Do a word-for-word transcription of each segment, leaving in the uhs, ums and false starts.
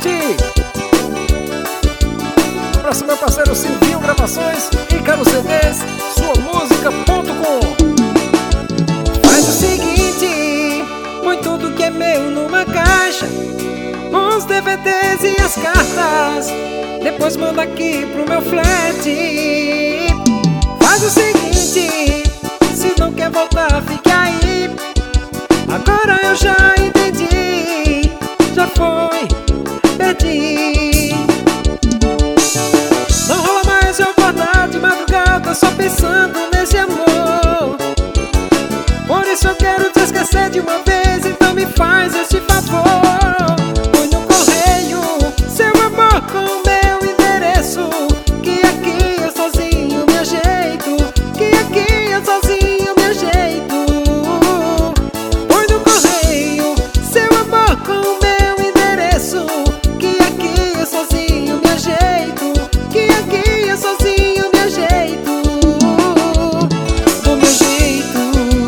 seguinte. Um abraço meu parceiro Silvinho Gravações e Caro C Ds, sua música ponto com. Faz o seguinte, põe tudo que é meu numa caixa, os D V Ds e as cartas, depois manda aqui pro meu flat. Faz o seguinte, se não quer voltar, fique aí. Agora eu já entendi, já foi, perdi. Não rola mais eu acordar de madrugada só pensando nesse amor. Por isso eu quero te esquecer de uma vez, então me faz este favor. Põe no correio seu amor com o meu endereço, que aqui eu sozinho me ajeito, que aqui eu sozinho me ajeito. Põe no correio seu amor com o meu endereço, que aqui eu sozinho me ajeito, que aqui eu sozinho me ajeito. Do meu jeito.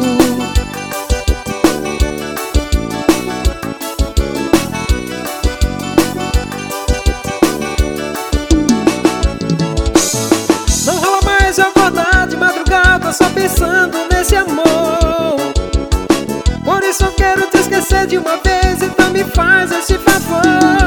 Não rola mais eu acordar de madrugada só pensando nesse amor. Por isso eu quero te esquecer de uma vez, então me faz esse favor.